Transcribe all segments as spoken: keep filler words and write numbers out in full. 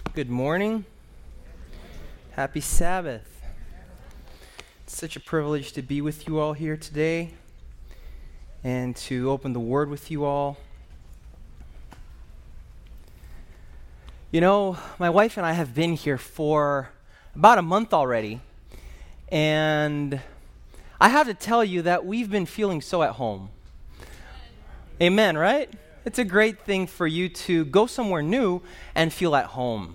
Good morning. Happy Sabbath. It's such a privilege to be with you all here today and to open the Word with you all. You know, my wife and I have been here for about a month already, and I have to tell you that we've been feeling so at home. Amen, right? It's a great thing for you to go somewhere new and feel at home.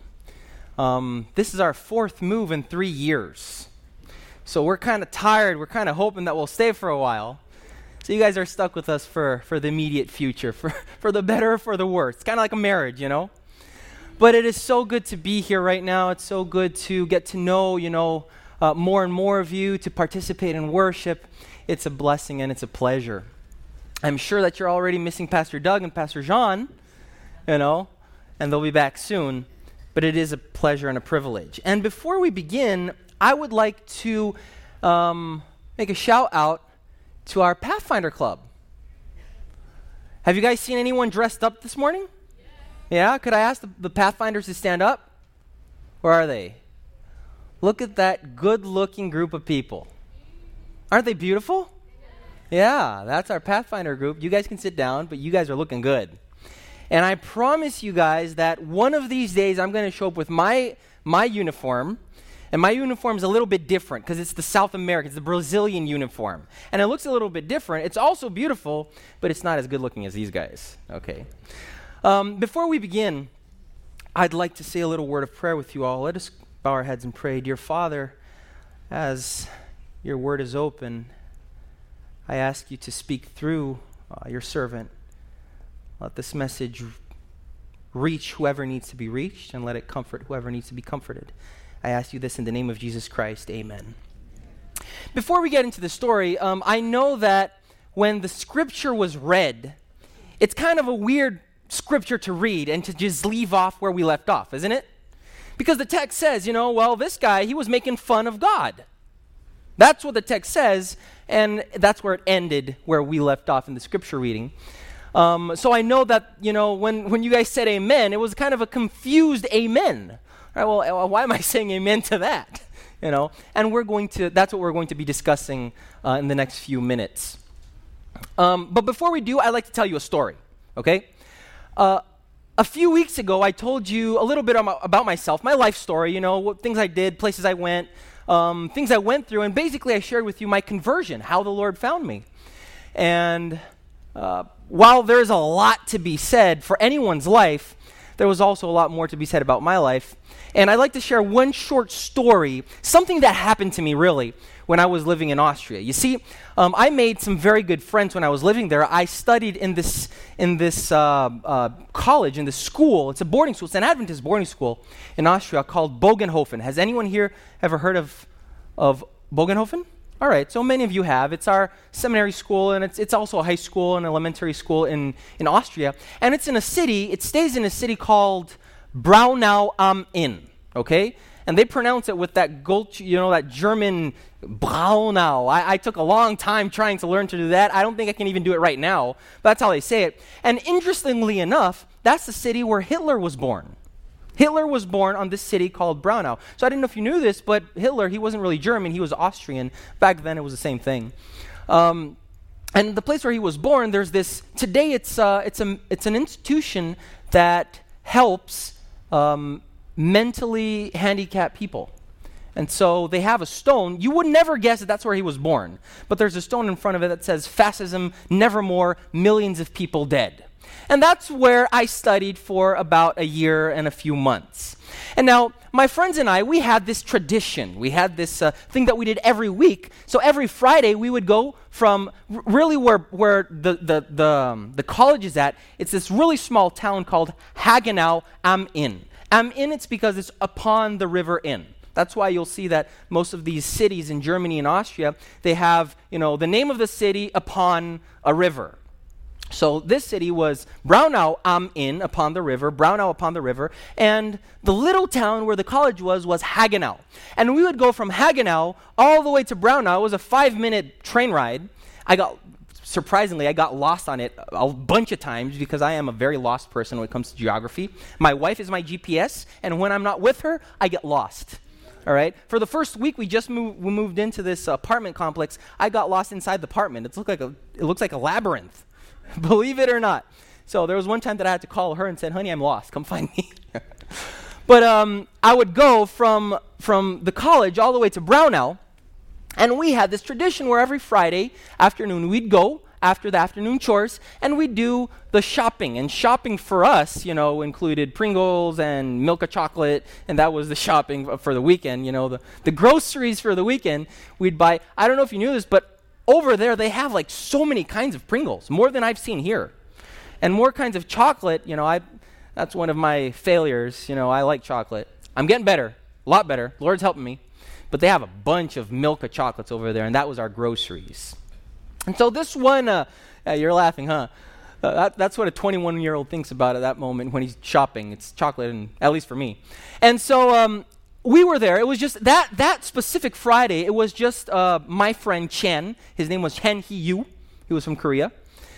Um, this is our fourth move in three years. So we're kind of tired. We're kind of hoping that we'll stay for a while. So you guys are stuck with us for, for the immediate future, for, for the better or for the worse. It's kind of like a marriage, you know? But it is so good to be here right now. It's so good to get to know, you know, uh, more and more of you, to participate in worship. It's a blessing and it's a pleasure. I'm sure that you're already missing Pastor Doug and Pastor Jean, you know, and they'll be back soon. But it is a pleasure and a privilege. And before we begin, I would like to um, make a shout out to our Pathfinder Club. Have you guys seen anyone dressed up this morning? Yeah? yeah? Could I ask the, the Pathfinders to stand up? Where are they? Look at that good-looking group of people. Aren't they beautiful? Yeah, that's our Pathfinder group. You guys can sit down, but you guys are looking good. And I promise you guys that one of these days I'm going to show up with my my uniform. And my uniform is a little bit different because it's the South American, it's the Brazilian uniform. And it looks a little bit different. It's also beautiful, but it's not as good looking as these guys. Okay. Um, before we begin, I'd like to say a little word of prayer with you all. Let us bow our heads and pray. Dear Father, as your word is open, I ask you to speak through uh, your servant. Let this message reach whoever needs to be reached, and let it comfort whoever needs to be comforted. I ask you this in the name of Jesus Christ. Amen. Before we get into the story, um, I know that when the scripture was read, it's kind of a weird scripture to read and to just leave off where we left off, isn't it? Because the text says, you know, well, this guy, he was making fun of God. That's what the text says, and that's where it ended, where we left off in the scripture reading. Um, so I know that, you know, when, when you guys said amen, it was kind of a confused amen. All right, well, why am I saying amen to that? You know, and we're going to, that's what we're going to be discussing uh, in the next few minutes. Um, but before we do, I'd like to tell you a story, okay? Uh, a few weeks ago, I told you a little bit about myself, my life story, you know, what things I did, places I went, um, things I went through, and basically I shared with you my conversion, how the Lord found me. And uh, while there's a lot to be said for anyone's life, there was also a lot more to be said about my life. And I'd like to share one short story, something that happened to me really when I was living in Austria. You see, um, I made some very good friends when I was living there. I studied in this in this uh, uh, college, in this school. It's a boarding school. It's an Adventist boarding school in Austria called Bogenhofen. Has anyone here ever heard of, of Bogenhofen? All right, so many of you have. It's our seminary school, and it's it's also a high school and elementary school in, in Austria. And it's in a city, it stays in a city called Braunau am Inn, okay? And they pronounce it with that gold, you know, that German Braunau. I, I took a long time trying to learn to do that. I don't think I can even do it right now, but that's how they say it. And interestingly enough, that's the city where Hitler was born. Hitler was born on this city called Braunau. So I didn't know if you knew this, but Hitler, he wasn't really German. He was Austrian. Back then, it was the same thing. Um, and the place where he was born, there's this, today it's uh, it's a it's an institution that helps um, mentally handicapped people. And so they have a stone. You would never guess that that's where he was born. But there's a stone in front of it that says, "Fascism, nevermore, millions of people dead." And that's where I studied for about a year and a few months. And now, my friends and I, we had this tradition. We had this uh, thing that we did every week. So every Friday, we would go from r- really where where the the the, um, the college is at. It's this really small town called Hagenau am Inn. Am Inn, it's because it's upon the River Inn. That's why you'll see that most of these cities in Germany and Austria, they have, you know, the name of the city upon a river. So this city was Braunau am Inn, upon the river, Braunau upon the river, and the little town where the college was was Hagenau. And we would go from Hagenau all the way to Braunau. It was a five-minute train ride. I got surprisingly, I got lost on it a bunch of times because I am a very lost person when it comes to geography. My wife is my G P S, and when I'm not with her, I get lost. All right? For the first week we just moved, we moved into this apartment complex, I got lost inside the apartment. It looked like a, it looks like a labyrinth, believe it or not. So there was one time that I had to call her and said, honey, I'm lost. Come find me. But um, I would go from, from the college all the way to Brownell, and we had this tradition where every Friday afternoon we'd go after the afternoon chores, and we'd do the shopping. And shopping for us, you know, included Pringles and Milka chocolate, and that was the shopping for the weekend, you know, the, the groceries for the weekend. We'd buy, I don't know if you knew this, but over there they have like so many kinds of Pringles, more than I've seen here. And more kinds of chocolate, you know, I that's one of my failures, you know, I like chocolate. I'm getting better, a lot better, Lord's helping me. But they have a bunch of Milka chocolates over there, and that was our groceries. And so this one, uh, uh, you're laughing, huh? Uh, that, that's what a twenty-one-year-old thinks about at that moment when he's shopping. It's chocolate, and at least for me. And so um, we were there. It was just that that specific Friday, it was just uh, my friend Chen. His name was Chen Hee-yu. He was from Korea.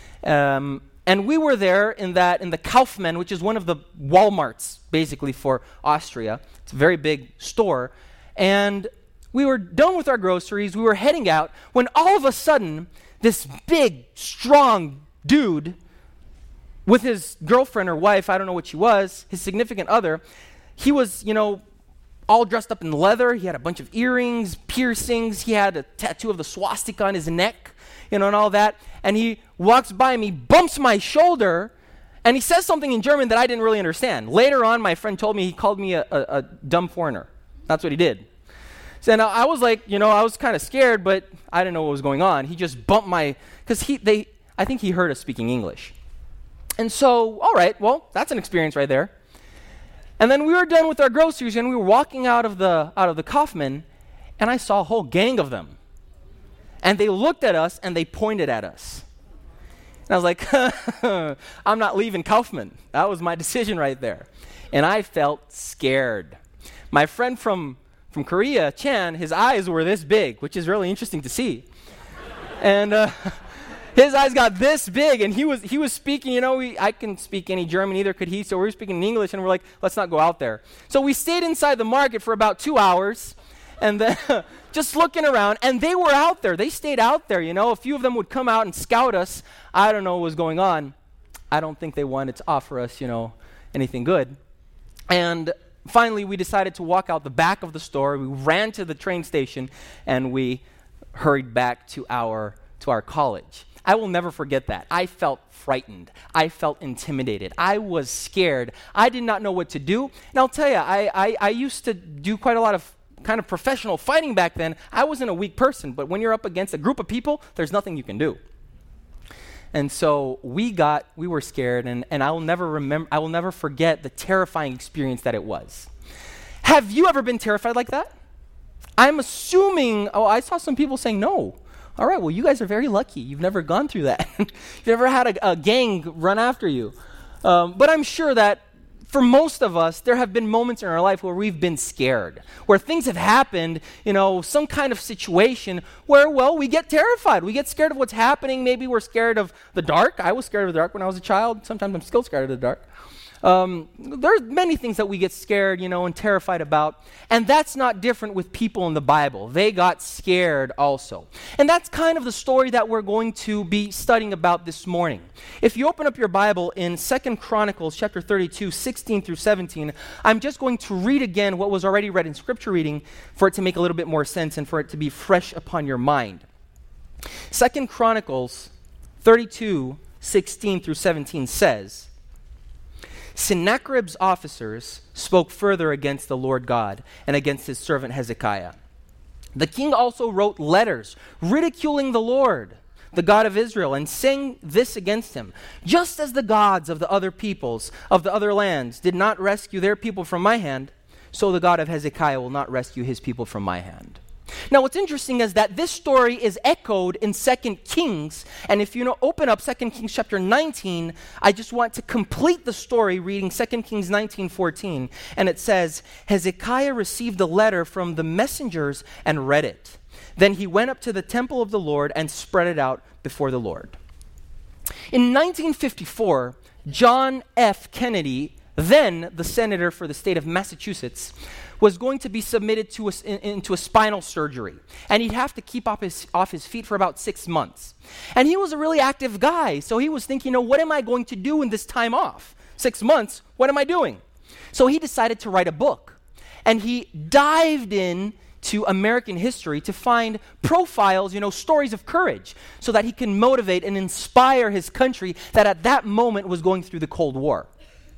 Um, and we were there in that in the Kaufmann, which is one of the Walmarts, basically, for Austria. It's a very big store. And we were done with our groceries. We were heading out when all of a sudden, this big, strong dude with his girlfriend or wife, I don't know what she was, his significant other, he was, you know, all dressed up in leather. He had a bunch of earrings, piercings. He had a tattoo of the swastika on his neck, you know, and all that. And he walks by me, bumps my shoulder, and he says something in German that I didn't really understand. Later on, my friend told me he called me a, a, a dumb foreigner. That's what he did. So now I was like, you know, I was kind of scared, but I didn't know what was going on. He just bumped my, because he, they, I think he heard us speaking English. And so, all right, well, that's an experience right there. And then we were done with our groceries, and we were walking out of the out of the Kaufmann, and I saw a whole gang of them. And they looked at us, and they pointed at us. And I was like, I'm not leaving Kaufmann. That was my decision right there. And I felt scared. My friend from From Korea, Chan, his eyes were this big, which is really interesting to see. And uh, his eyes got this big, and he was he was speaking, you know, we, I can speak any German, either could he, so we were speaking in English, and we're like, let's not go out there. So we stayed inside the market for about two hours, and then just looking around, and they were out there. They stayed out there, you know. A few of them would come out and scout us. I don't know what was going on. I don't think they wanted to offer us, you know, anything good. And finally, we decided to walk out the back of the store. We ran to the train station, and we hurried back to our to our college. I will never forget that. I felt frightened. I felt intimidated. I was scared. I did not know what to do. And I'll tell you, I, I, I used to do quite a lot of kind of professional fighting back then. I wasn't a weak person, but when you're up against a group of people, there's nothing you can do. And so we got, we were scared, and, and I will never remember, I will never forget the terrifying experience that it was. Have you ever been terrified like that? I'm assuming, oh, I saw some people saying no. All right, well, you guys are very lucky. You've never gone through that. You've never had a, a gang run after you. Um, but I'm sure that for most of us, there have been moments in our life where we've been scared, where things have happened, you know, some kind of situation where, well, we get terrified. We get scared of what's happening. Maybe we're scared of the dark. I was scared of the dark when I was a child. Sometimes I'm still scared of the dark. Um, there's many things that we get scared, you know, and terrified about. And that's not different with people in the Bible. They got scared also. And that's kind of the story that we're going to be studying about this morning. If you open up your Bible in Second Chronicles chapter thirty-two, sixteen through seventeen, I'm just going to read again what was already read in scripture reading for it to make a little bit more sense and for it to be fresh upon your mind. Second Chronicles thirty-two, sixteen through seventeen says, Sennacherib's officers spoke further against the Lord God and against his servant Hezekiah. The king also wrote letters ridiculing the Lord, the God of Israel, and saying this against him: just as the gods of the other peoples of the other lands did not rescue their people from my hand, so the God of Hezekiah will not rescue his people from my hand. Now, what's interesting is that this story is echoed in Second Kings. And if you know, open up Second Kings chapter nineteen, I just want to complete the story reading Second Kings nineteen fourteen. And it says, Hezekiah received a letter from the messengers and read it. Then he went up to the temple of the Lord and spread it out before the Lord. In nineteen fifty-four, John F. Kennedy, then the senator for the state of Massachusetts, was going to be submitted to a, in, into a spinal surgery. And he'd have to keep off his, off his feet for about six months. And he was a really active guy, so he was thinking, you know, what am I going to do in this time off? Six months, what am I doing? So he decided to write a book. And he dived in to American history to find profiles, you know, stories of courage, so that he can motivate and inspire his country that at that moment was going through the Cold War.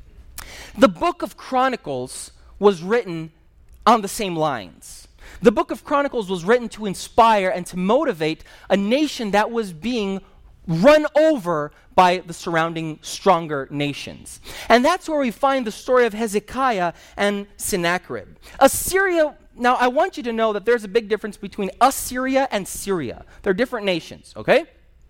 The book of Chronicles was written on the same lines. The book of Chronicles was written to inspire and to motivate a nation that was being run over by the surrounding stronger nations. And that's where we find the story of Hezekiah and Sennacherib. Assyria, now I want you to know that there's a big difference between Assyria and Syria. They're different nations, okay?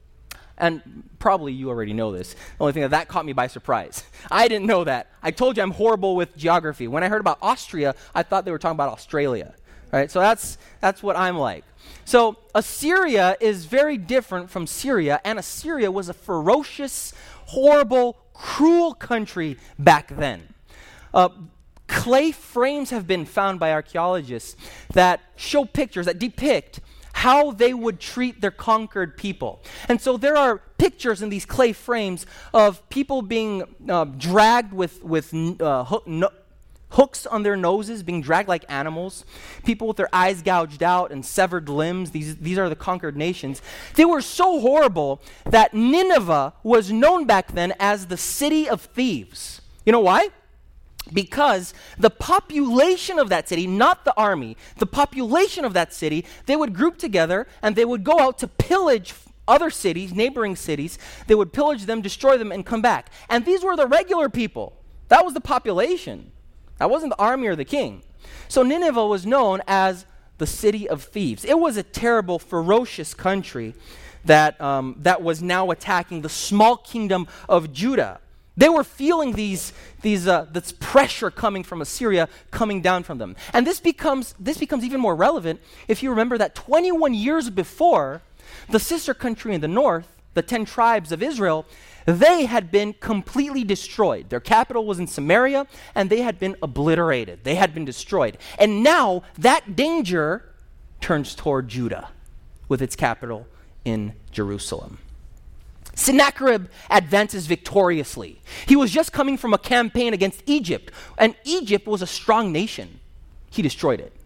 And probably you already know this. The only thing that that caught me by surprise. I didn't know that. I told you I'm horrible with geography. When I heard about Austria, I thought they were talking about Australia. Right? So that's that's what I'm like. So Assyria is very different from Syria, and Assyria was a ferocious, horrible, cruel country back then. Uh, clay frames have been found by archaeologists that show pictures that depict how they would treat their conquered people. And so there are pictures in these clay frames of people being uh, dragged with, with uh, hook, no, hooks on their noses, being dragged like animals, people with their eyes gouged out and severed limbs. These, these are the conquered nations. They were so horrible that Nineveh was known back then as the city of thieves. You know why? Because the population of that city, not the army, the population of that city, they would group together and they would go out to pillage other cities, neighboring cities. They would pillage them, destroy them, and come back. And these were the regular people. That was the population. That wasn't the army or the king. So Nineveh was known as the city of thieves. It was a terrible, ferocious country that, um, that was now attacking the small kingdom of Judah. They were feeling these, these, uh, this pressure coming from Assyria, coming down from them. And this becomes, this becomes even more relevant if you remember that twenty-one years before, the sister country in the north, the ten tribes of Israel, they had been completely destroyed. Their capital was in Samaria, and they had been obliterated. They had been destroyed. And now that danger turns toward Judah, with its capital in Jerusalem. Sennacherib advances victoriously. He was just coming from a campaign against Egypt, and Egypt was a strong nation. He destroyed it.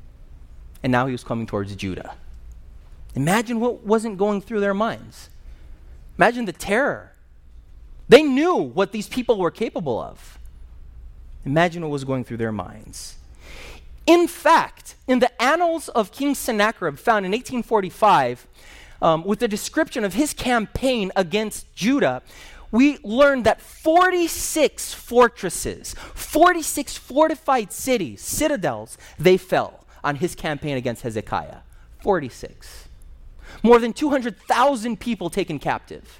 And now he was coming towards Judah. Imagine what wasn't going through their minds. Imagine the terror. They knew what these people were capable of. Imagine what was going through their minds. In fact, in the annals of King Sennacherib, found in eighteen forty-five, Um, with the description of his campaign against Judah, we learned that forty-six fortresses, forty-six fortified cities, citadels, they fell on his campaign against Hezekiah. forty-six. More than two hundred thousand people taken captive.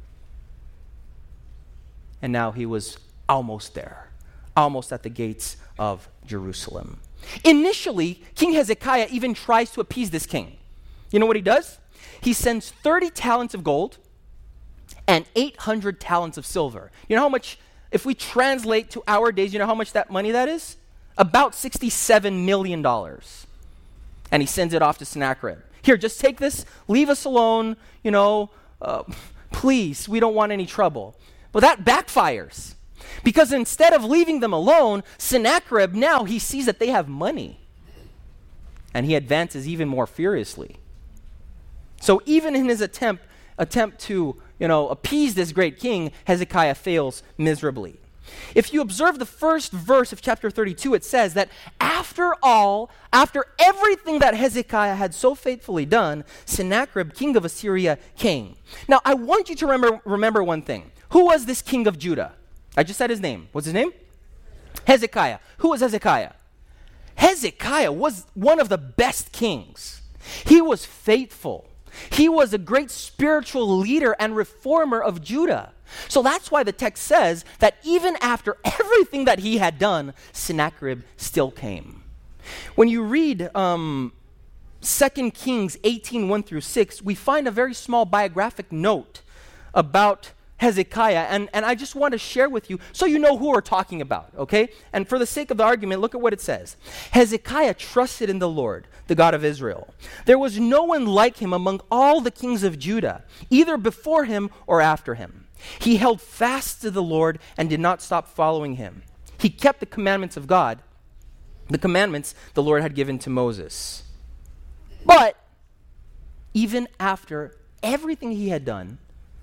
And now he was almost there, almost at the gates of Jerusalem. Initially, King Hezekiah even tries to appease this king. You know what he does? He sends thirty talents of gold and eight hundred talents of silver. You know how much, if we translate to our days, you know how much that money that is? About sixty-seven million dollars. And he sends it off to Sennacherib. Here, just take this, leave us alone, you know, uh, please, we don't want any trouble. But that backfires. Because instead of leaving them alone, Sennacherib now, he sees that they have money. And he advances even more furiously. So even in his attempt attempt to, you know, appease this great king, Hezekiah fails miserably. If you observe the first verse of chapter thirty-two, it says that after all, after everything that Hezekiah had so faithfully done, Sennacherib, king of Assyria, came. Now, I want you to remember, remember one thing. Who was this king of Judah? I just said his name. What's his name? Hezekiah. Who was Hezekiah? Hezekiah was one of the best kings. He was faithful. He was a great spiritual leader and reformer of Judah. So that's why the text says that even after everything that he had done, Sennacherib still came. When you read um, Second Kings eighteen, one through six, we find a very small biographic note about Hezekiah, and, and I just want to share with you so you know who we're talking about, okay? And for the sake of the argument, look at what it says. Hezekiah trusted in the Lord, the God of Israel. There was no one like him among all the kings of Judah, either before him or after him. He held fast to the Lord and did not stop following him. He kept the commandments of God, the commandments the Lord had given to Moses. But even after everything he had done,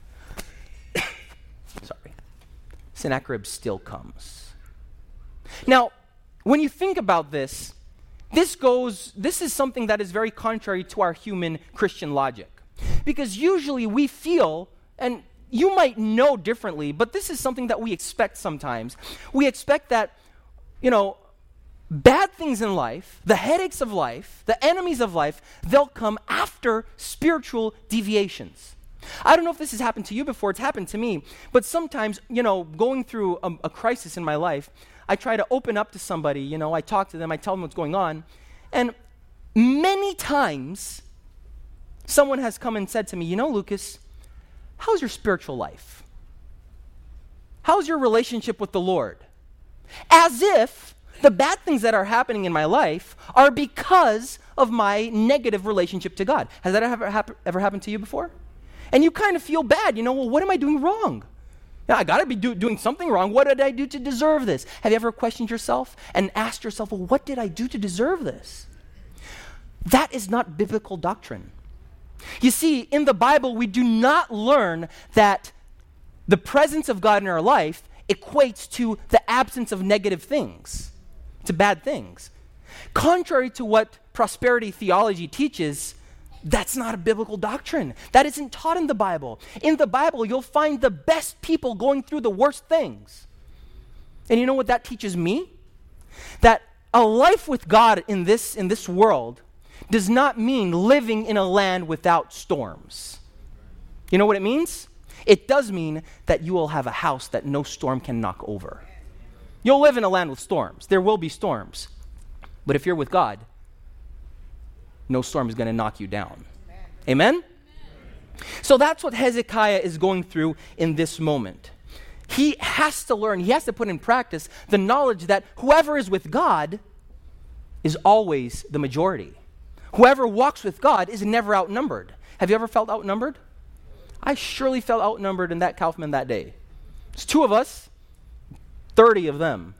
sorry, Sennacherib still comes. Now, when you think about this, this goes, this is something that is very contrary to our human Christian logic. Because usually we feel, and you might know differently, but this is something that we expect sometimes. We expect that, you know, bad things in life, the headaches of life, the enemies of life, they'll come after spiritual deviations. I don't know if this has happened to you before. It's happened to me. But sometimes, you know, going through a, a crisis in my life, I try to open up to somebody. You know, I talk to them. I tell them what's going on. And many times, someone has come and said to me, you know, Lucas, how's your spiritual life? How's your relationship with the Lord? As if the bad things that are happening in my life are because of my negative relationship to God. Has that ever, hap- ever happened to you before? And you kind of feel bad. You know, well, what am I doing wrong? Yeah, I got to be do- doing something wrong. What did I do to deserve this? Have you ever questioned yourself and asked yourself, well, what did I do to deserve this? That is not biblical doctrine. You see, in the Bible, we do not learn that the presence of God in our life equates to the absence of negative things, to bad things. Contrary to what prosperity theology teaches, that's not a biblical doctrine. That isn't taught in the Bible. In the Bible, you'll find the best people going through the worst things. And you know what that teaches me? That a life with God in this, in this world does not mean living in a land without storms. You know what it means? It does mean that you will have a house that no storm can knock over. You'll live in a land with storms. There will be storms. But if you're with God, no storm is going to knock you down. Amen? Amen? So that's what Hezekiah is going through in this moment. He has to learn, he has to put in practice the knowledge that whoever is with God is always the majority. Whoever walks with God is never outnumbered. Have you ever felt outnumbered? I surely felt outnumbered in that Kaufman that day. It's two of us, thirty of them.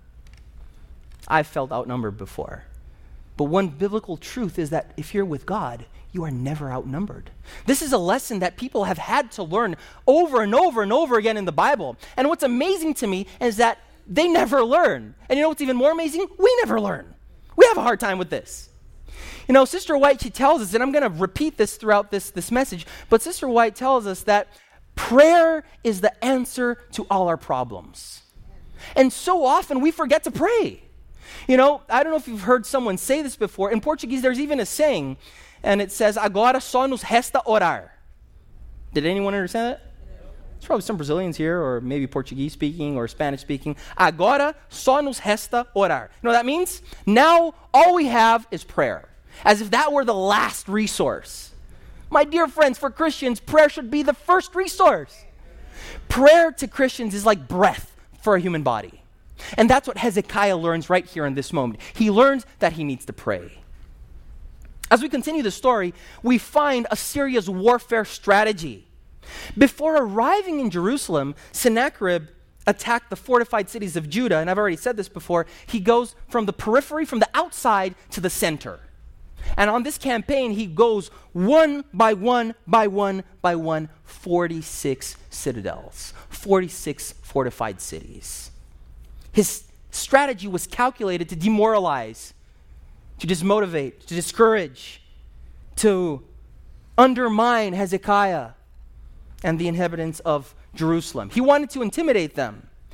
I felt outnumbered before. But one biblical truth is that if you're with God, you are never outnumbered. This is a lesson that people have had to learn over and over and over again in the Bible. And what's amazing to me is that they never learn. And you know what's even more amazing? We never learn. We have a hard time with this. You know, Sister White, she tells us, and I'm going to repeat this throughout this, this message, but Sister White tells us that prayer is the answer to all our problems. And so often we forget to pray. You know, I don't know if you've heard someone say this before. In Portuguese, there's even a saying, and it says, agora só nos resta orar. Did anyone understand that? There's probably some Brazilians here, or maybe Portuguese speaking or Spanish speaking. Agora só nos resta orar. You know what that means? Now, all we have is prayer. As if that were the last resource. My dear friends, for Christians, prayer should be the first resource. Prayer to Christians is like breath for a human body. And that's what Hezekiah learns right here in this moment. He learns that he needs to pray. As we continue the story, we find Assyria's warfare strategy. Before arriving in Jerusalem, Sennacherib attacked the fortified cities of Judah, and I've already said this before, he goes from the periphery, from the outside to the center. And on this campaign, he goes one by one by one by one, forty-six citadels, forty-six fortified cities. His strategy was calculated to demoralize, to dismotivate, to discourage, to undermine Hezekiah and the inhabitants of Jerusalem. He wanted to intimidate them.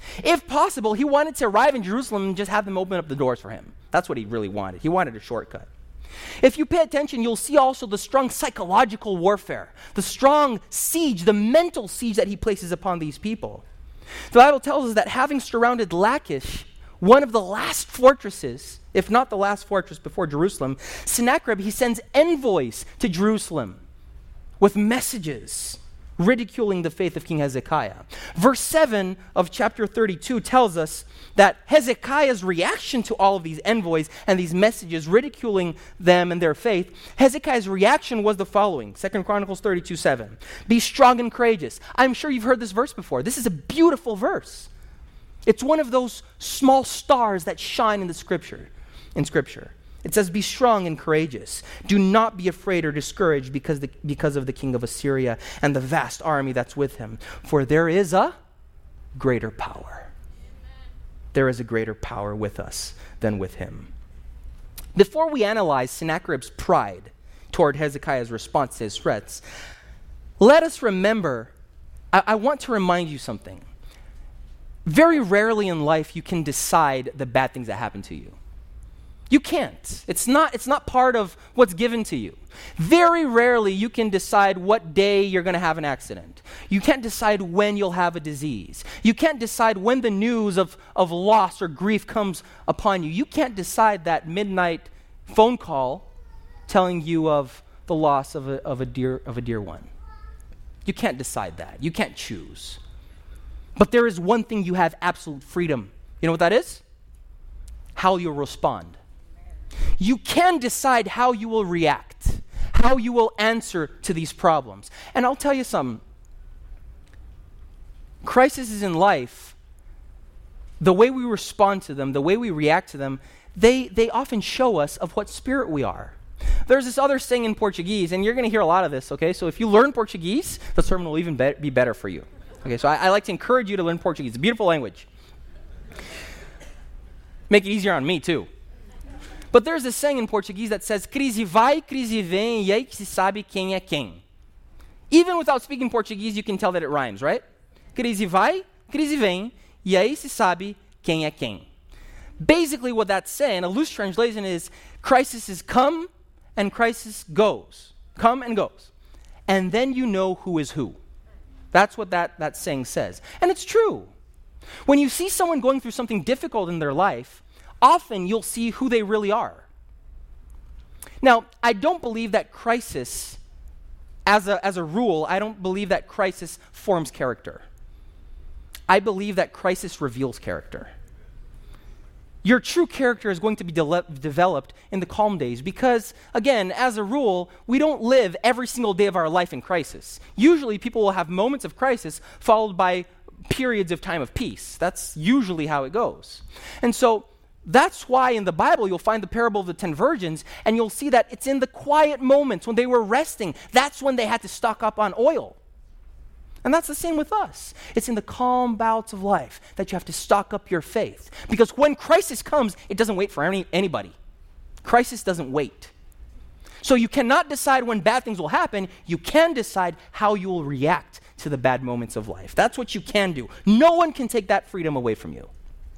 If possible, he wanted to arrive in Jerusalem and just have them open up the doors for him. That's what he really wanted. He wanted a shortcut. If you pay attention, you'll see also the strong psychological warfare, the strong siege, the mental siege that he places upon these people. The Bible tells us that having surrounded Lachish, one of the last fortresses, if not the last fortress before Jerusalem, Sennacherib, he sends envoys to Jerusalem with messages ridiculing the faith of King Hezekiah. Verse seven of chapter thirty-two tells us that Hezekiah's reaction to all of these envoys and these messages ridiculing them and their faith, Hezekiah's reaction was the following. Second Chronicles thirty-two seven. Be strong and courageous. I'm sure you've heard this verse before. This is a beautiful verse. It's one of those small stars that shine in the scripture, in scripture. It says, be strong and courageous. Do not be afraid or discouraged because, the, because of the king of Assyria and the vast army that's with him. For there is a greater power. There is a greater power with us than with him. Before we analyze Sennacherib's pride toward Hezekiah's response to his threats, let us remember, I, I want to remind you something. Very rarely in life you can decide the bad things that happen to you. You can't. It's not, it's not part of what's given to you. Very rarely you can decide what day you're going to have an accident. You can't decide when you'll have a disease. You can't decide when the news of, of loss or grief comes upon you. You can't decide that midnight phone call telling you of the loss of a, of a dear, of a dear one. You can't decide that. You can't choose. But there is one thing you have absolute freedom. You know what that is? How you'll respond. You can decide how you will react, how you will answer to these problems. And I'll tell you something. Crises in life, the way we respond to them, the way we react to them, they, they often show us of what spirit we are. There's this other saying in Portuguese, and you're going to hear a lot of this, okay? So if you learn Portuguese, the sermon will even be, be better for you. Okay, so I, I like to encourage you to learn Portuguese. It's a beautiful language. Make it easier on me, too. But there's this saying in Portuguese that says, crise vai, crise vem, e aí que se sabe quem é quem. Even without speaking Portuguese, you can tell that it rhymes, right? Crise vai, crise vem, e aí se sabe quem é quem. Basically what that's saying, a loose translation is, crisis is come and crisis goes. Come and goes. And then you know who is who. That's what that, that saying says. And it's true. When you see someone going through something difficult in their life, often you'll see who they really are. Now, I don't believe that crisis, as a, as a rule, I don't believe that crisis forms character. I believe that crisis reveals character. Your true character is going to be de- developed in the calm days because, again, as a rule, we don't live every single day of our life in crisis. Usually people will have moments of crisis followed by periods of time of peace. That's usually how it goes. And so that's why in the Bible you'll find the parable of the ten virgins, and you'll see that it's in the quiet moments when they were resting. That's when they had to stock up on oil. And that's the same with us. It's in the calm bouts of life that you have to stock up your faith. Because when crisis comes, it doesn't wait for any, anybody. Crisis doesn't wait. So you cannot decide when bad things will happen. You can decide how you will react to the bad moments of life. That's what you can do. No one can take that freedom away from you.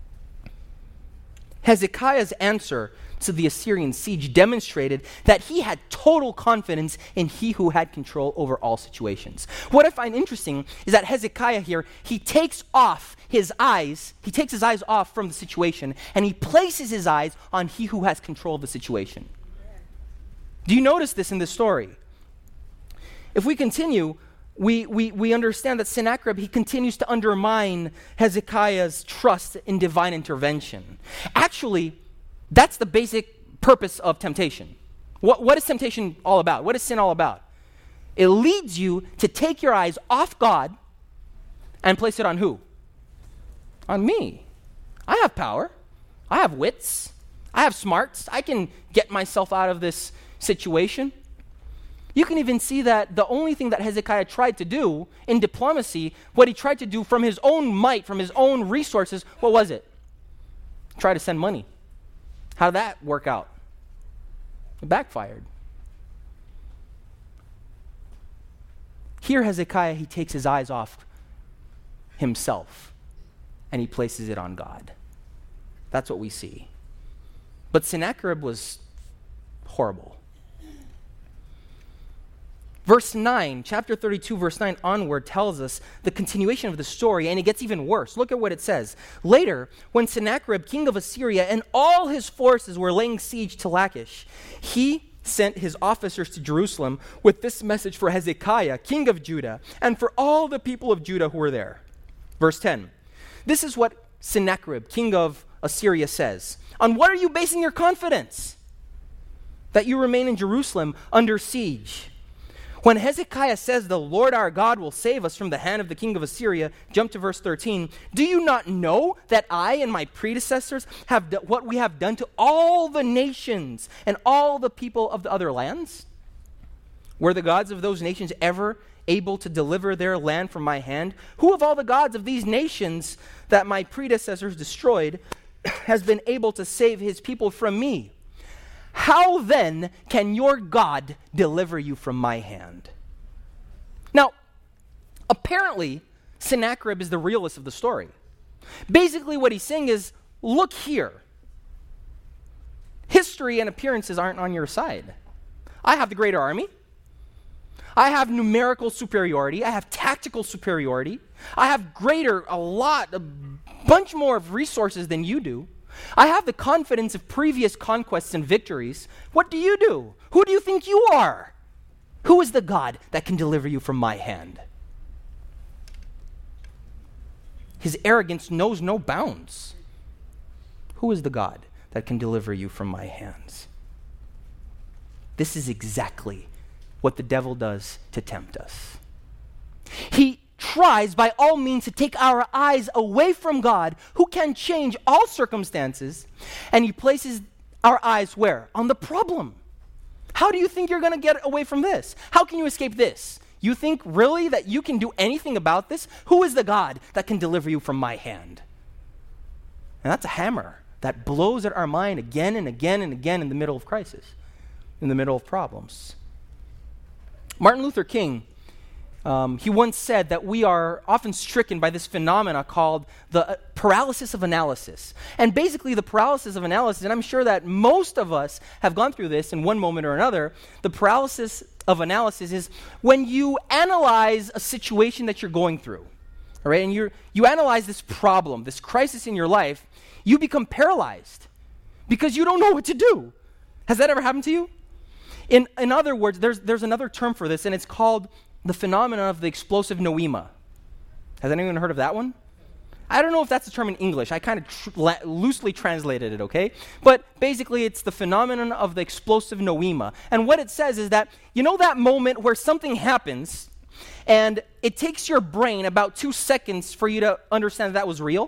Hezekiah's answer to the Assyrian siege demonstrated that he had total confidence in he who had control over all situations. What I find interesting is that Hezekiah here, he takes off his eyes, he takes his eyes off from the situation, and he places his eyes on he who has control of the situation. Do you notice this in this story? If we continue, we, we, we understand that Sennacherib, he continues to undermine Hezekiah's trust in divine intervention. Actually, that's the basic purpose of temptation. What, what is temptation all about? What is sin all about? It leads you to take your eyes off God and place it on who? On me. I have power. I have wits. I have smarts. I can get myself out of this situation. You can even see that the only thing that Hezekiah tried to do in diplomacy, what he tried to do from his own might, from his own resources, what was it? Try to send money. How did that work out? It backfired. Here Hezekiah, he takes his eyes off himself and he places it on God. That's what we see. But Sennacherib was horrible. Verse nine, chapter thirty-two, verse nine onward tells us the continuation of the story, and it gets even worse. Look at what it says. Later, when Sennacherib, king of Assyria, and all his forces were laying siege to Lachish, he sent his officers to Jerusalem with this message for Hezekiah, king of Judah, and for all the people of Judah who were there. Verse ten, this is what Sennacherib, king of Assyria, says. On what are you basing your confidence? That you remain in Jerusalem under siege. When Hezekiah says the Lord our God will save us from the hand of the king of Assyria, jump to verse thirteen, do you not know that I and my predecessors have done what we have done to all the nations and all the people of the other lands? Were the gods of those nations ever able to deliver their land from my hand? Who of all the gods of these nations that my predecessors destroyed has been able to save his people from me? How then can your God deliver you from my hand? Now, apparently, Sennacherib is the realist of the story. Basically, what he's saying is, look here. History and appearances aren't on your side. I have the greater army. I have numerical superiority. I have tactical superiority. I have greater, a lot, a bunch more of resources than you do. I have the confidence of previous conquests and victories. What do you do? Who do you think you are? Who is the God that can deliver you from my hand? His arrogance knows no bounds. Who is the God that can deliver you from my hands? This is exactly what the devil does to tempt us. He tries by all means to take our eyes away from God, who can change all circumstances, and he places our eyes where? On the problem. How do you think you're going to get away from this? How can you escape this? You think really that you can do anything about this? Who is the God that can deliver you from my hand? And that's a hammer that blows at our mind again and again and again in the middle of crisis, in the middle of problems. Martin Luther King, Um, he once said that we are often stricken by this phenomena called the uh, paralysis of analysis. And basically the paralysis of analysis, and I'm sure that most of us have gone through this in one moment or another, the paralysis of analysis is when you analyze a situation that you're going through, all right, and you you analyze this problem, this crisis in your life, you become paralyzed because you don't know what to do. Has that ever happened to you? In, in other words, there's, there's another term for this, and it's called the phenomenon of the explosive noema. Has anyone heard of that one? I don't know if that's a term in English. I kind of tr- la- loosely translated it, okay? But basically, it's the phenomenon of the explosive noema. And what it says is that, you know that moment where something happens, and it takes your brain about two seconds for you to understand that that was real?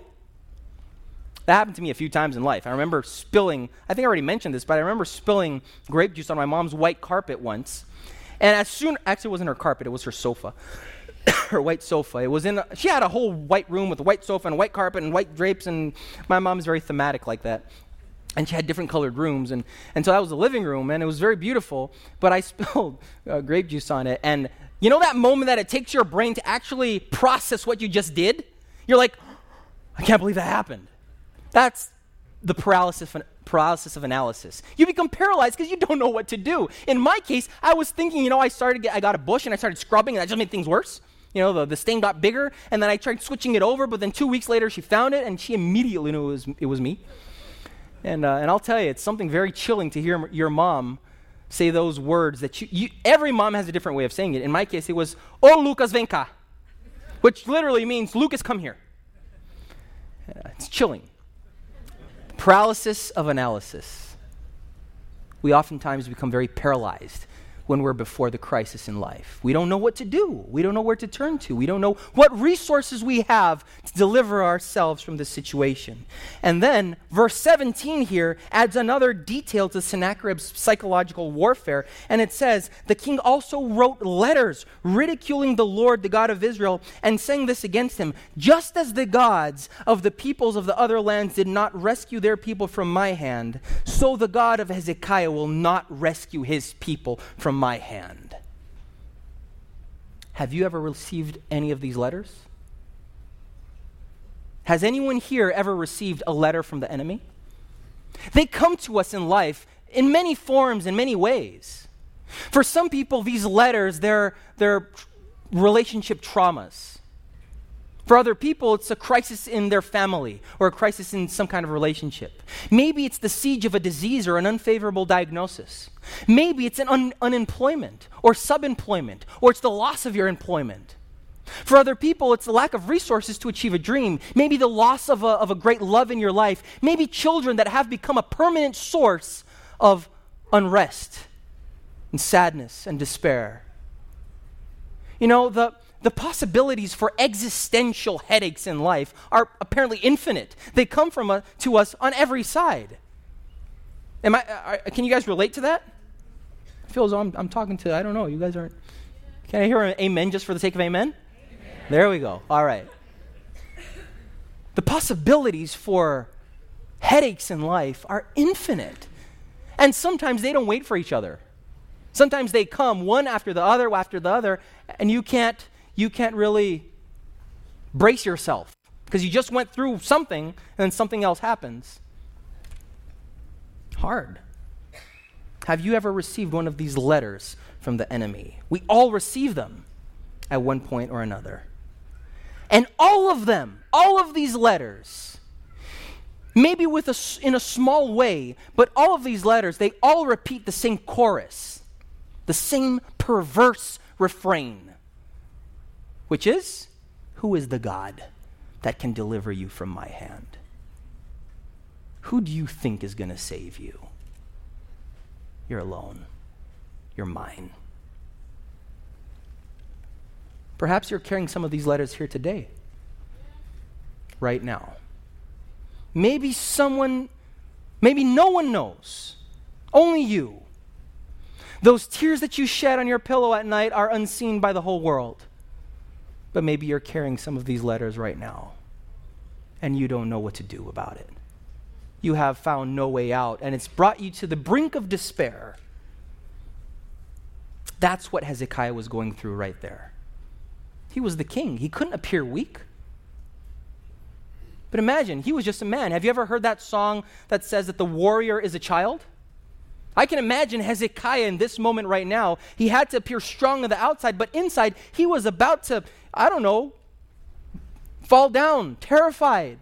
That happened to me a few times in life. I remember spilling, I think I already mentioned this, but I remember spilling grape juice on my mom's white carpet once. And as soon, actually it wasn't her carpet, it was her sofa, her white sofa. It was in, a, she had a whole white room with a white sofa and a white carpet and white drapes, and my mom's very thematic like that. And she had different colored rooms, and, and so that was the living room, and it was very beautiful, but I spilled uh, grape juice on it, and you know that moment that it takes your brain to actually process what you just did? You're like, I can't believe that happened. That's the paralysis paralysis of analysis. You become paralyzed because you don't know what to do. In my case, I was thinking, you know, I started, get, I got a bush and I started scrubbing, and that just made things worse. You know, the, the stain got bigger, and then I tried switching it over, but then two weeks later she found it, and she immediately knew it was, it was me. And uh, and I'll tell you, it's something very chilling to hear m- your mom say those words that you, you, every mom has a different way of saying it. In my case, it was, "Oh, Lucas, ven cá," which literally means, Lucas, come here. Uh, it's chilling. Paralysis of analysis. We oftentimes become very paralyzed when we're before the crisis in life. We don't know what to do. We don't know where to turn to. We don't know what resources we have to deliver ourselves from this situation. And then verse seventeen here adds another detail to Sennacherib's psychological warfare. And it says, the king also wrote letters ridiculing the Lord, the God of Israel, and saying this against him: just as the gods of the peoples of the other lands did not rescue their people from my hand, so the God of Hezekiah will not rescue his people from my hand. Have you ever received any of these letters? Has anyone here ever received a letter from the enemy? They come to us in life in many forms, in many ways. For some people, these letters, they're, they're relationship traumas. For other people, it's a crisis in their family or a crisis in some kind of relationship. Maybe it's the siege of a disease or an unfavorable diagnosis. Maybe it's an un- unemployment or subemployment, or it's the loss of your employment. For other people, it's the lack of resources to achieve a dream. Maybe the loss of a, of a great love in your life. Maybe children that have become a permanent source of unrest and sadness and despair. You know, the, the possibilities for existential headaches in life are apparently infinite. They come from a, to us on every side. Am I? Are, can you guys relate to that? It feels I'm, I'm talking to, I don't know, you guys aren't. Can I hear an amen just for the sake of amen? There we go. All right. The possibilities for headaches in life are infinite. And sometimes they don't wait for each other. Sometimes they come one after the other, after the other, and you can't you can't really brace yourself because you just went through something and then something else happens. Hard. Have you ever received one of these letters from the enemy? We all receive them at one point or another. And all of them, all of these letters, maybe with a, in a small way, but all of these letters, they all repeat the same chorus, the same perverse refrain, which is, who is the God that can deliver you from my hand? Who do you think is going to save you? You're alone. You're mine. Perhaps you're carrying some of these letters here today, right now. Maybe someone, maybe no one knows, only you. Those tears that you shed on your pillow at night are unseen by the whole world. But maybe you're carrying some of these letters right now, and you don't know what to do about it. You have found no way out, and it's brought you to the brink of despair. That's what Hezekiah was going through right there. He was the king. He couldn't appear weak. But imagine, he was just a man. Have you ever heard that song that says that the warrior is a child? I can imagine Hezekiah in this moment right now. He had to appear strong on the outside, but inside he was about to, I don't know, fall down, terrified.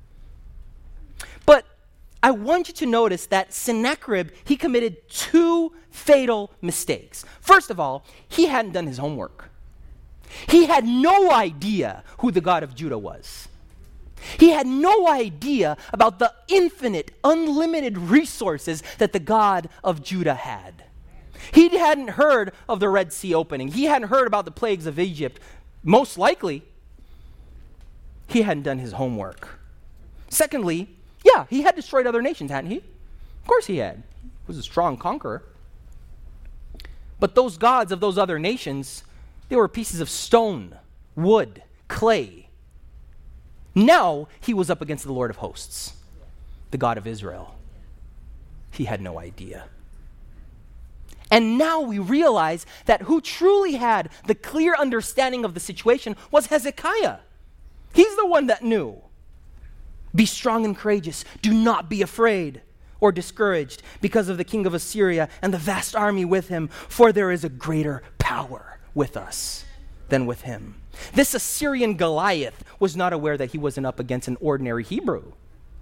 But I want you to notice that Sennacherib, he committed two fatal mistakes. First of all, he hadn't done his homework. He had no idea who the God of Judah was. He had no idea about the infinite, unlimited resources that the God of Judah had. He hadn't heard of the Red Sea opening. He hadn't heard about the plagues of Egypt. Most likely, he hadn't done his homework. Secondly, yeah, he had destroyed other nations, hadn't he? Of course he had. He was a strong conqueror. But those gods of those other nations, they were pieces of stone, wood, clay. Now he was up against the Lord of hosts, the God of Israel. He had no idea. And now we realize that who truly had the clear understanding of the situation was Hezekiah. He's the one that knew. Be strong and courageous. Do not be afraid or discouraged because of the king of Assyria and the vast army with him, for there is a greater power with us than with him. This Assyrian Goliath was not aware that he wasn't up against an ordinary Hebrew.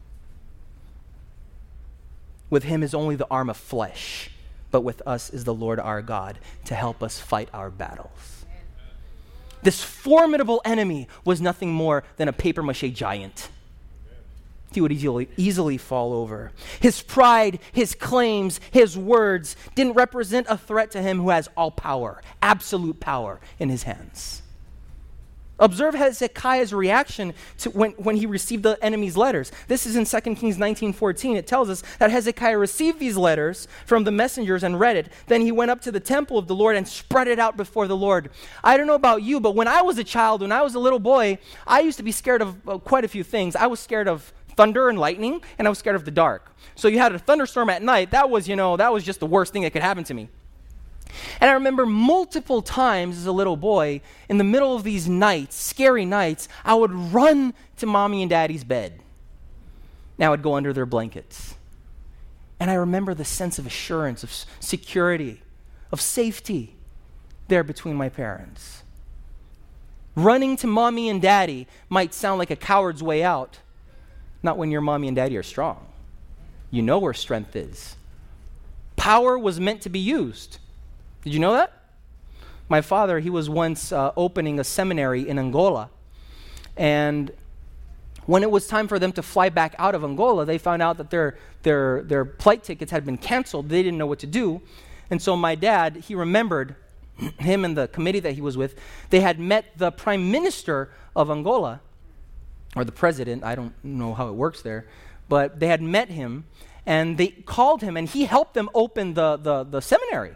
With him is only the arm of flesh, but with us is the Lord our God to help us fight our battles. This formidable enemy was nothing more than a papier-mâché giant. He would easily, easily fall over. His pride, his claims, his words didn't represent a threat to him who has all power, absolute power in his hands. Observe Hezekiah's reaction to when, when he received the enemy's letters. This is in Second Kings nineteen fourteen. It tells us that Hezekiah received these letters from the messengers and read it. Then he went up to the temple of the Lord and spread it out before the Lord. I don't know about you, but when I was a child, when I was a little boy, I used to be scared of uh, quite a few things. I was scared of thunder and lightning, and I was scared of the dark. So you had a thunderstorm at night. That was, you know, that was just the worst thing that could happen to me. And I remember multiple times as a little boy, in the middle of these nights, scary nights, I would run to mommy and daddy's bed. Now I would go under their blankets. And I remember the sense of assurance, of security, of safety there between my parents. Running to mommy and daddy might sound like a coward's way out. Not when your mommy and daddy are strong. You know where strength is. Power was meant to be used. Did you know that? My father, he was once uh, opening a seminary in Angola. And when it was time for them to fly back out of Angola, they found out that their, their, their flight tickets had been canceled. They didn't know what to do. And so my dad, he remembered, him and the committee that he was with, they had met the prime minister of Angola, or the president, I don't know how it works there, but they had met him, and they called him, and he helped them open the, the, the seminary.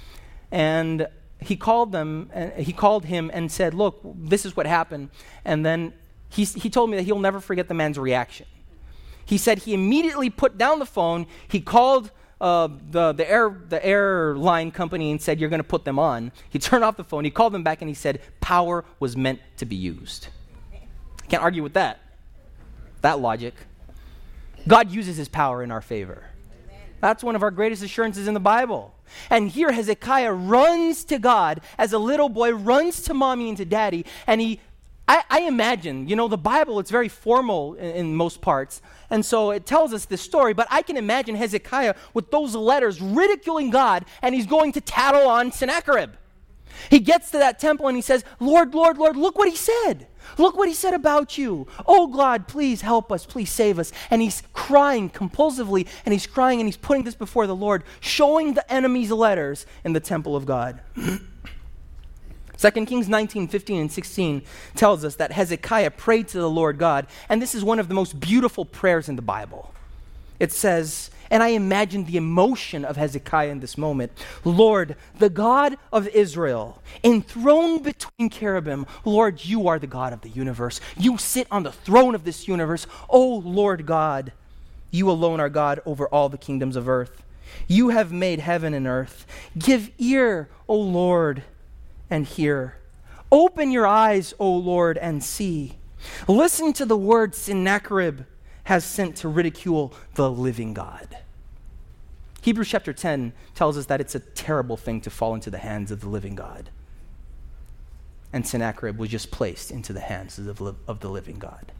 And he called them, and he called him and said, look, this is what happened. And then he, he told me that he'll never forget the man's reaction. He said he immediately put down the phone, he called uh, the, the, air, the airline company and said, you're going to put them on. He turned off the phone, he called them back and he said, power was meant to be used. Can't argue with that. That logic. God uses his power in our favor. That's one of our greatest assurances in the Bible. And here Hezekiah runs to God as a little boy, runs to mommy and to daddy, and he, I, I imagine, you know, the Bible, it's very formal in, in most parts, and so it tells us this story, but I can imagine Hezekiah with those letters ridiculing God, and he's going to tattle on Sennacherib. He gets to that temple and he says, Lord, Lord, Lord, look what he said. Look what he said about you. Oh God, please help us, please save us. And he's crying compulsively, and he's crying and he's putting this before the Lord, showing the enemy's letters in the temple of God. Second Kings nineteen, fifteen, and sixteen tells us that Hezekiah prayed to the Lord God, and this is one of the most beautiful prayers in the Bible. It says, and I imagine the emotion of Hezekiah in this moment. Lord, the God of Israel, enthroned between cherubim, Lord, you are the God of the universe. You sit on the throne of this universe. Oh, Lord God, you alone are God over all the kingdoms of earth. You have made heaven and earth. Give ear, O Lord, and hear. Open your eyes, O Lord, and see. Listen to the words Sennacherib has sent to ridicule the living God. Hebrews chapter ten tells us that it's a terrible thing to fall into the hands of the living God. And Sennacherib was just placed into the hands of the, of the living God.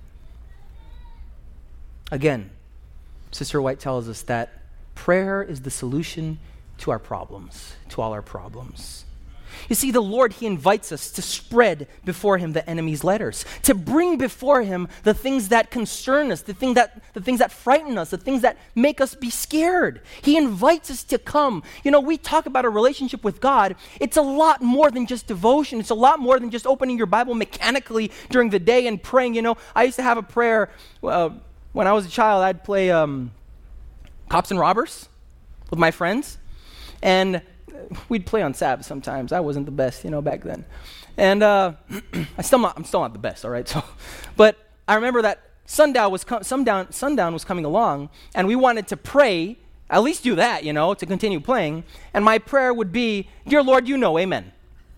Again, Sister White tells us that prayer is the solution to our problems, to all our problems. You see, the Lord, he invites us to spread before him the enemy's letters, to bring before him the things that concern us, the, thing that, the things that frighten us, the things that make us be scared. He invites us to come. You know, we talk about a relationship with God. It's a lot more than just devotion. It's a lot more than just opening your Bible mechanically during the day and praying. You know, I used to have a prayer. Uh, when I was a child, I'd play um, cops and robbers with my friends. And we'd play on Sabbath sometimes. I wasn't the best, you know, back then. And uh, I still not, I'm still not the best, all right? So, but I remember that sundown was, com- sundown, sundown was coming along, and we wanted to pray, at least do that, you know, to continue playing. And my prayer would be, Dear Lord, you know, amen.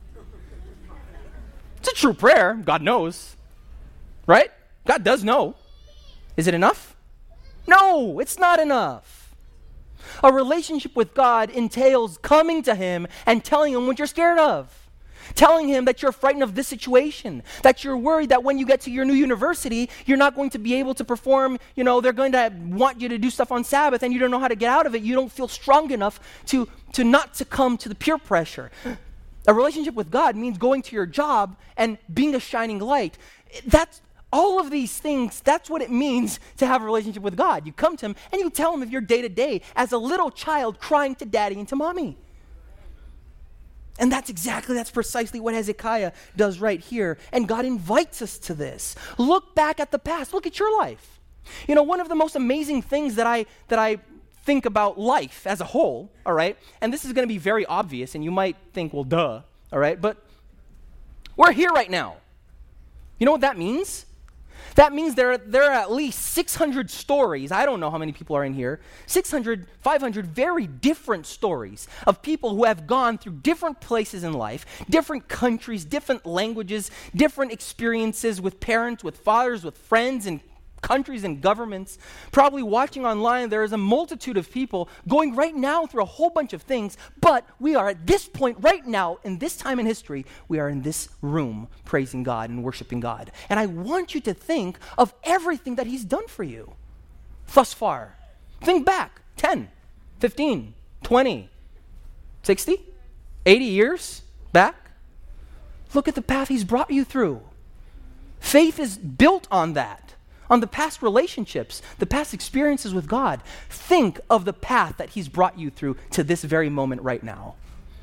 It's a true prayer. God knows, right? God does know. Is it enough? No, it's not enough. A relationship with God entails coming to him and telling him what you're scared of. Telling him that you're frightened of this situation, that you're worried that when you get to your new university, you're not going to be able to perform, you know, they're going to want you to do stuff on Sabbath and you don't know how to get out of it. You don't feel strong enough to, to not succumb to the peer pressure. A relationship with God means going to your job and being a shining light. That's all of these things, that's what it means to have a relationship with God. You come to him and you tell him of your day-to-day as a little child crying to daddy and to mommy. And that's exactly, that's precisely what Hezekiah does right here. And God invites us to this. Look back at the past. Look at your life. You know, one of the most amazing things that I that I think about life as a whole, all right, and this is going to be very obvious, and you might think, well, duh, all right, but we're here right now. You know what that means? That means there are, there are at least six hundred stories. I don't know how many people are in here. six hundred, five hundred very different stories of people who have gone through different places in life, different countries, different languages, different experiences with parents, with fathers, with friends, and countries and governments. Probably watching online, there is a multitude of people going right now through a whole bunch of things, but we are at this point right now, in this time in history, we are in this room praising God and worshiping God. And I want you to think of everything that he's done for you thus far. Think back ten, fifteen, twenty, sixty, eighty years back. Look at the path he's brought you through. Faith is built on that. On the past relationships, the past experiences with God. Think of the path that he's brought you through to this very moment right now.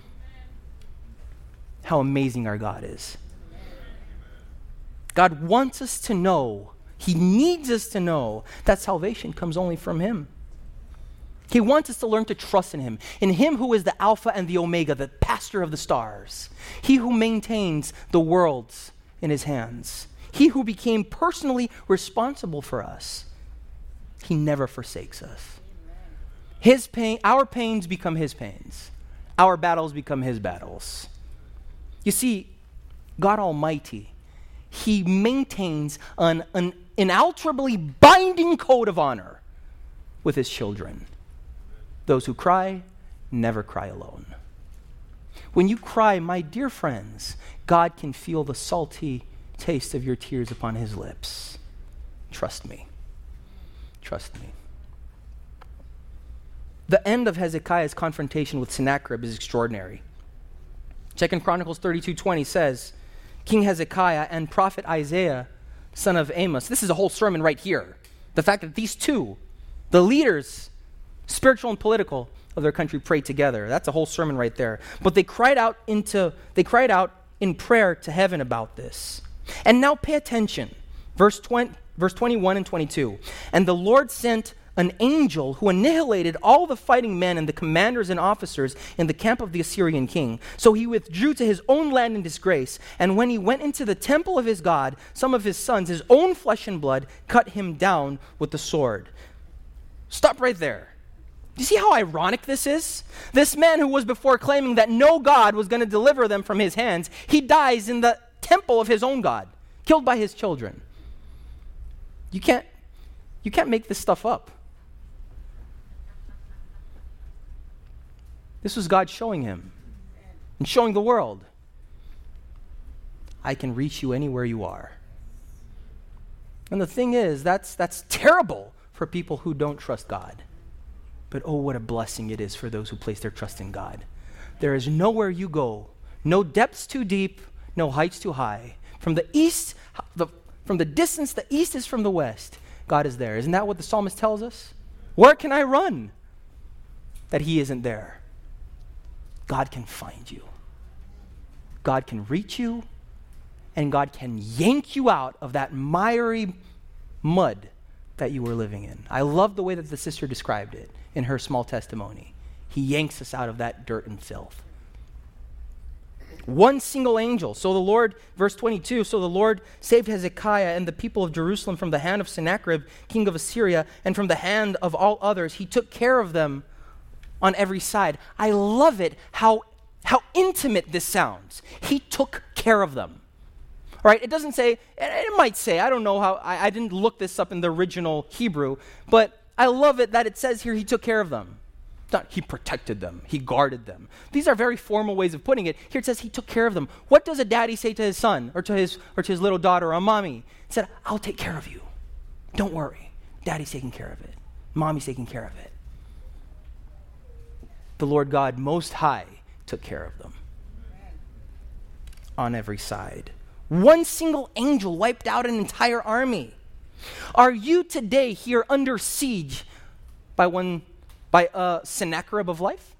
How amazing our God is. God wants us to know, he needs us to know that salvation comes only from him. He wants us to learn to trust in him, in him who is the Alpha and the Omega, the pastor of the stars, he who maintains the worlds in his hands. He who became personally responsible for us. He never forsakes us. His pain, our pains become his pains. Our battles become his battles. You see, God Almighty, he maintains an, an inalterably binding code of honor with his children. Those who cry never cry alone. When you cry, my dear friends, God can feel the salty taste of your tears upon his lips. Trust me. Trust me. The end of Hezekiah's confrontation with Sennacherib is extraordinary. Second Chronicles thirty-two twenty says, King Hezekiah and prophet Isaiah, son of Amos. This is a whole sermon right here. The fact that these two, the leaders, spiritual and political, of their country prayed together. That's a whole sermon right there. But they cried out into they cried out in prayer to heaven about this. And now pay attention. Verse twenty, verse twenty-one and twenty-two. And the Lord sent an angel who annihilated all the fighting men and the commanders and officers in the camp of the Assyrian king. So he withdrew to his own land in disgrace. And when he went into the temple of his God, some of his sons, his own flesh and blood, cut him down with the sword. Stop right there. Do you see how ironic this is? This man who was before claiming that no God was going to deliver them from his hands, he dies in the temple of his own God, killed by his children. You can't, you can't make this stuff up. This was God showing him and showing the world, I can reach you anywhere you are. And the thing is, that's that's terrible for people who don't trust God. But oh, what a blessing it is for those who place their trust in God. There is nowhere you go, no depths too deep, no heights too high. From the east, the, from the distance, the east is from the west. God is there. Isn't that what the psalmist tells us? Where can I run that he isn't there? God can find you. God can reach you, and God can yank you out of that miry mud that you were living in. I love the way that the sister described it in her small testimony. He yanks us out of that dirt and filth. One single angel. So the Lord, verse twenty-two, so the Lord saved Hezekiah and the people of Jerusalem from the hand of Sennacherib, king of Assyria, and from the hand of all others. He took care of them on every side. I love it how, how intimate this sounds. He took care of them. All right, it doesn't say, it might say, I don't know how, I, I didn't look this up in the original Hebrew, but I love it that it says here he took care of them. Not he protected them, he guarded them. These are very formal ways of putting it. Here it says he took care of them. What does a daddy say to his son or to his or to his little daughter or mommy? He said, I'll take care of you. Don't worry. Daddy's taking care of it. Mommy's taking care of it. The Lord God Most High took care of them on every side. One single angel wiped out an entire army. Are you today here under siege by one by a Sennacherib of life?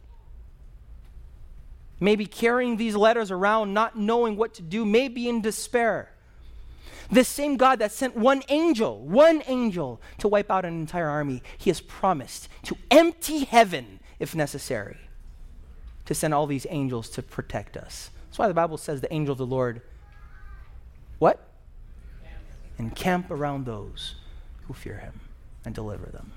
Maybe carrying these letters around, not knowing what to do, maybe in despair. This same God that sent one angel, one angel to wipe out an entire army, he has promised to empty heaven if necessary, to send all these angels to protect us. That's why the Bible says the angel of the Lord, what? encamp around those who fear him and deliver them.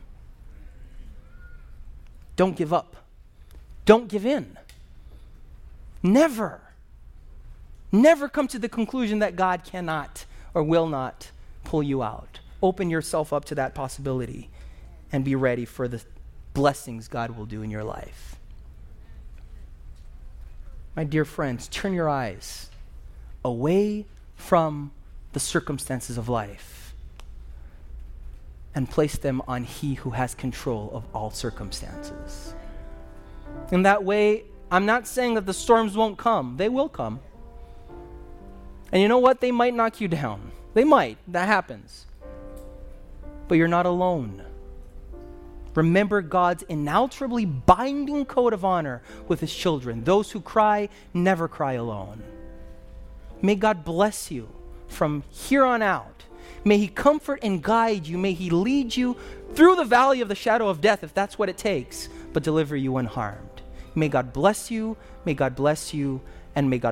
Don't give up. Don't give in. Never. Never come to the conclusion that God cannot or will not pull you out. Open yourself up to that possibility and be ready for the blessings God will do in your life. My dear friends, turn your eyes away from the circumstances of life and place them on He who has control of all circumstances. In that way, I'm not saying that the storms won't come. They will come. And you know what? They might knock you down. They might. That happens. But you're not alone. Remember God's inalterably binding code of honor with His children. Those who cry never cry alone. May God bless you from here on out. May He comfort and guide you. May He lead you through the valley of the shadow of death, if that's what it takes, but deliver you unharmed. May God bless you. May God bless you. And may God